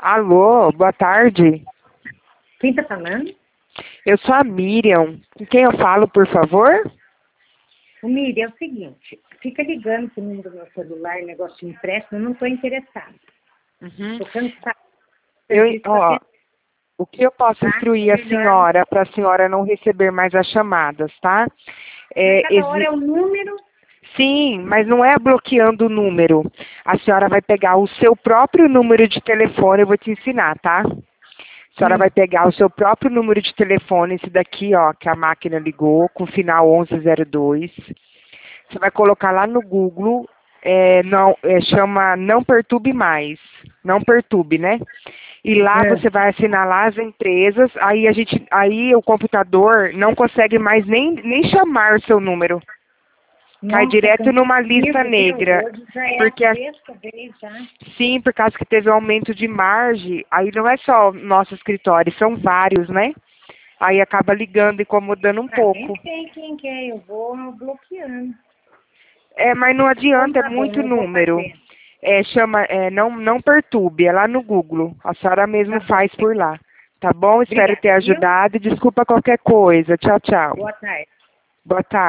Alô, boa tarde. Quem tá falando? Eu sou a Miriam. Com quem eu falo, por favor? O Miriam, é o seguinte, fica ligando pro número do meu celular, negócio de empréstimo, eu não estou interessada. Uhum. Tô cansada. Ó, o que eu posso instruir a senhora para a senhora não receber mais as chamadas, tá? Cada hora é um número. Sim, mas não é bloqueando o número. A senhora vai pegar o seu próprio número de telefone, eu vou te ensinar, tá? A senhora vai pegar o seu próprio número de telefone, esse daqui, ó, que a máquina ligou, com final 1102. Você vai colocar lá no Google, chama Não Perturbe Mais. Não perturbe, né? E lá você vai assinar lá as empresas, aí o computador não consegue mais nem chamar o seu número. Cai direto numa lista negra. Hoje já é Porque a sexta vez já. sim, por causa que teve um aumento de margem, aí não é só o nosso escritório, são vários, né? Aí acaba ligando e incomodando um pouco. Nem sei quem que é, eu vou bloqueando. Mas não adianta, Então, tá é muito bom, eu vou número. fazer. Não perturbe, é lá no Google. A senhora mesmo Tá bom. faz por lá. Tá bom? Espero ter Obrigada, viu? ajudado e desculpa qualquer coisa. Tchau, tchau. Boa tarde. Boa tarde.